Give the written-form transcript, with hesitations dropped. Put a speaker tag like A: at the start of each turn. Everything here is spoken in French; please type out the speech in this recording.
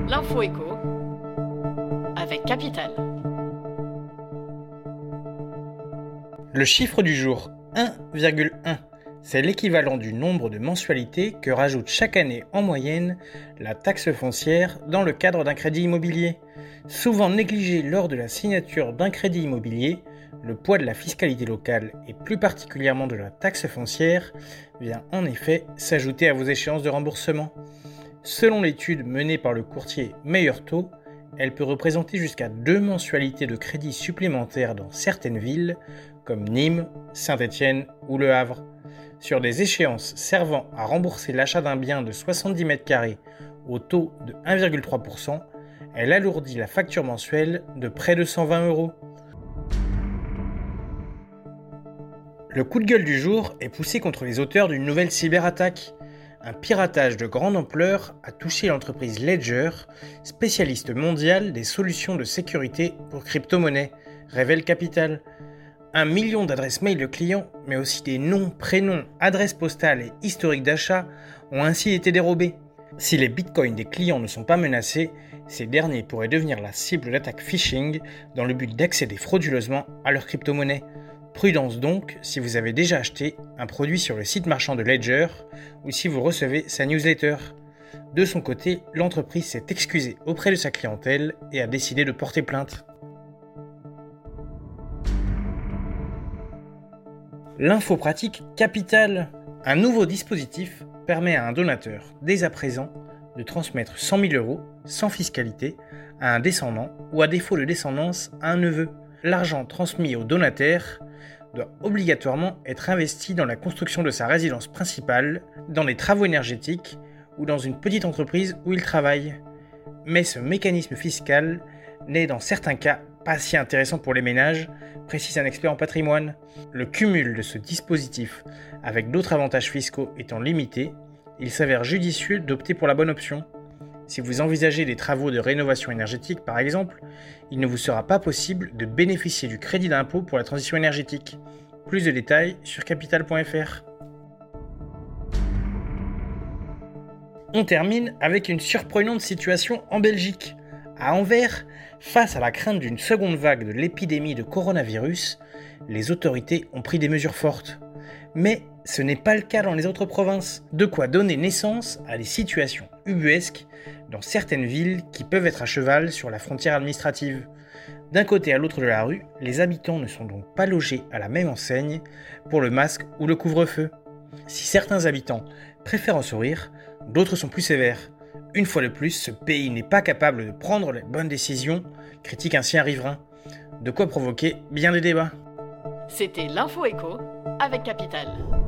A: L'info éco avec Capital.
B: Le chiffre du jour, 1,1. C'est l'équivalent du nombre de mensualités que rajoute chaque année en moyenne la taxe foncière dans le cadre d'un crédit immobilier. Souvent négligé lors de la signature d'un crédit immobilier, le poids de la fiscalité locale et plus particulièrement de la taxe foncière vient en effet s'ajouter à vos échéances de remboursement. Selon l'étude menée par le courtier Meilleur Taux, elle peut représenter jusqu'à 2 mensualités de crédit supplémentaires dans certaines villes comme Nîmes, Saint-Étienne ou Le Havre. Sur des échéances servant à rembourser l'achat d'un bien de 70 mètres carrés au taux de 1,3%, elle alourdit la facture mensuelle de près de 120 €. Le coup de gueule du jour est poussé contre les auteurs d'une nouvelle cyberattaque. Un piratage de grande ampleur a touché l'entreprise Ledger, spécialiste mondiale des solutions de sécurité pour crypto-monnaies, révèle Capital. 1 million d'adresses mail de clients, mais aussi des noms, prénoms, adresses postales et historiques d'achat ont ainsi été dérobés. Si les bitcoins des clients ne sont pas menacés, ces derniers pourraient devenir la cible d'attaques phishing dans le but d'accéder frauduleusement à leur crypto-monnaie. Prudence donc si vous avez déjà acheté un produit sur le site marchand de Ledger ou si vous recevez sa newsletter. De son côté, l'entreprise s'est excusée auprès de sa clientèle et a décidé de porter plainte. L'info pratique Capital. Un nouveau dispositif permet à un donateur, dès à présent, de transmettre 100 000 € sans fiscalité à un descendant ou à défaut de descendance à un neveu. L'argent transmis au donataire doit obligatoirement être investi dans la construction de sa résidence principale, dans les travaux énergétiques ou dans une petite entreprise où il travaille. Mais ce mécanisme fiscal n'est dans certains cas pas si intéressant pour les ménages, précise un expert en patrimoine. Le cumul de ce dispositif avec d'autres avantages fiscaux étant limité, il s'avère judicieux d'opter pour la bonne option. Si vous envisagez des travaux de rénovation énergétique par exemple, il ne vous sera pas possible de bénéficier du crédit d'impôt pour la transition énergétique. Plus de détails sur capital.fr. On termine avec une surprenante situation en Belgique. À Anvers, face à la crainte d'une seconde vague de l'épidémie de coronavirus, les autorités ont pris des mesures fortes. Mais ce n'est pas le cas dans les autres provinces, de quoi donner naissance à des situations ubuesques dans certaines villes qui peuvent être à cheval sur la frontière administrative. D'un côté à l'autre de la rue, les habitants ne sont donc pas logés à la même enseigne pour le masque ou le couvre-feu. Si certains habitants préfèrent en sourire, d'autres sont plus sévères. Une fois de plus, ce pays n'est pas capable de prendre les bonnes décisions, critique ainsi un riverain. De quoi provoquer bien des débats.
A: C'était l'info éco avec Capital.